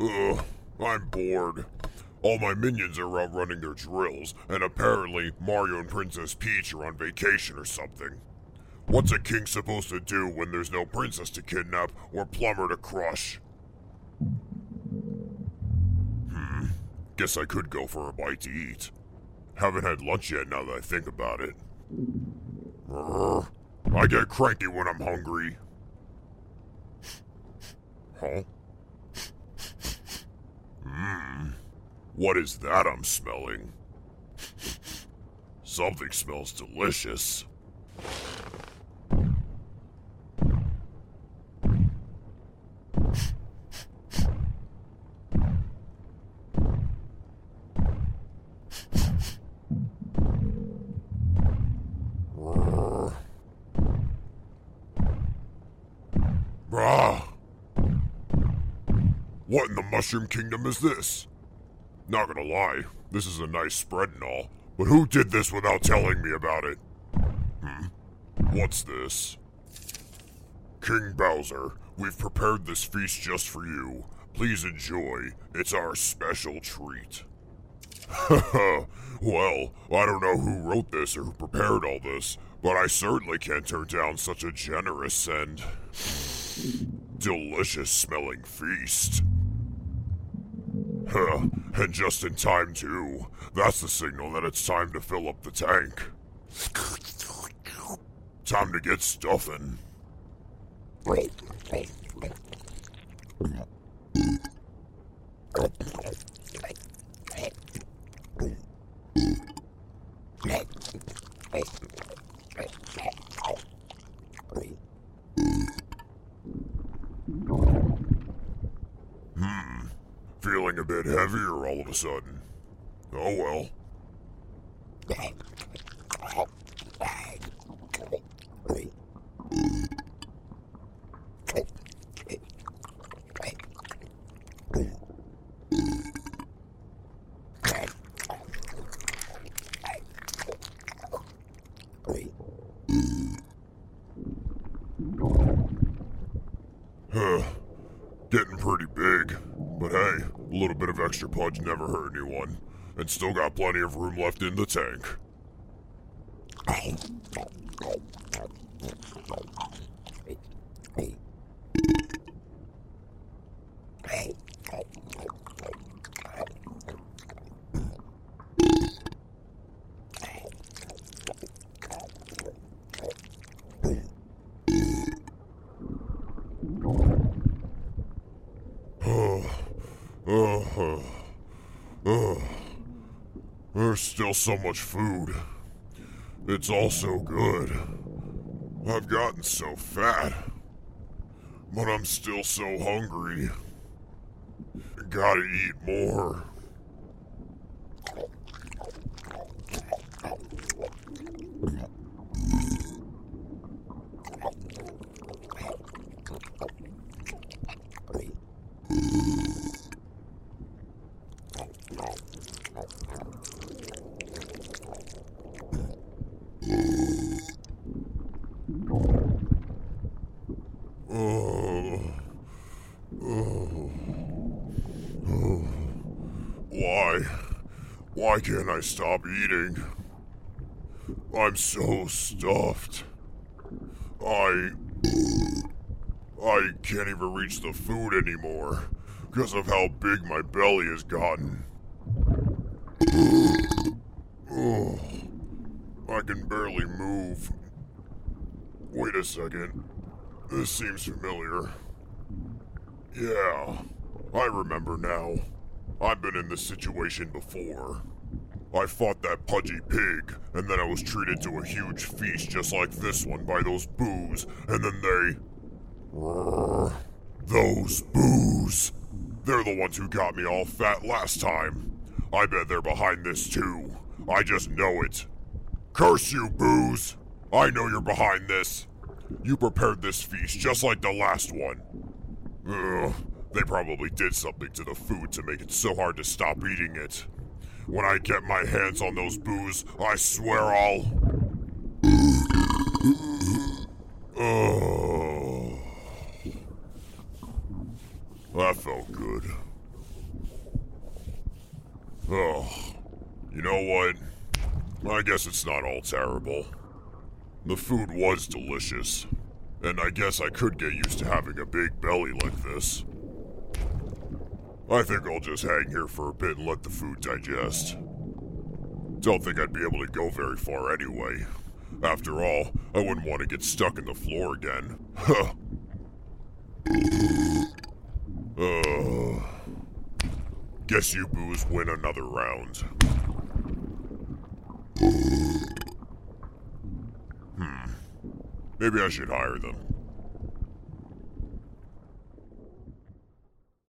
Ugh, I'm bored. All my minions are out running their drills, and apparently Mario and Princess Peach are on vacation or something. What's a king supposed to do when there's no princess to kidnap or plumber to crush? Guess I could go for a bite to eat. Haven't had lunch yet now that I think about it. I get cranky when I'm hungry. Huh? What is that I'm smelling? Something smells delicious. Brah! What in the Mushroom Kingdom is this? Not gonna lie, this is a nice spread and all, but who did this without telling me about it? What's this? King Bowser, we've prepared this feast just for you. Please enjoy. It's our special treat. Well, I don't know who wrote this or who prepared all this, but I certainly can't turn down such a generous and delicious smelling feast. And just in time too. That's the signal that it's time to fill up the tank. Time to get stuffing. Feeling a bit heavier all of a sudden. Oh well. Getting pretty big, but hey, a little bit of extra punch never hurt anyone, and still got plenty of room left in the tank. There's still so much food. It's all so good. I've gotten so fat. But I'm still so hungry. Gotta eat more. Why can't I stop eating? I'm so stuffed. I can't even reach the food anymore because of how big my belly has gotten. Oh, I can barely move. Wait a second. This seems familiar. Yeah, I remember now. I've been in this situation before. I fought that pudgy pig, and then I was treated to a huge feast just like this one by those boos, and then they... Those boos! They're the ones who got me all fat last time. I bet they're behind this too. I just know it. Curse you, boos! I know you're behind this. You prepared this feast just like the last one. They probably did something to the food to make it so hard to stop eating it. When I get my hands on those boos, I swear I'll... Oh. That felt good. Oh, you know what? I guess it's not all terrible. The food was delicious, and I guess I could get used to having a big belly like this. I think I'll just hang here for a bit and let the food digest. Don't think I'd be able to go very far anyway. After all, I wouldn't want to get stuck in the floor again. Huh. Guess you boos win another round. Maybe I should hire them.